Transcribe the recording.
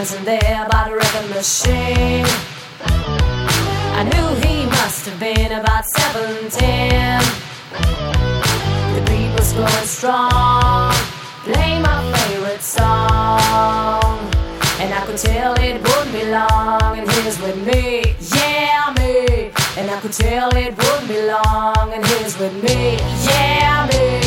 dancing there by the record machine. I knew he must have been about 17. The beat was going strong, play my favorite song, and I could tell it wouldn't be long, and he's with me, yeah me. And I could tell it wouldn't be long, and he's with me, yeah me.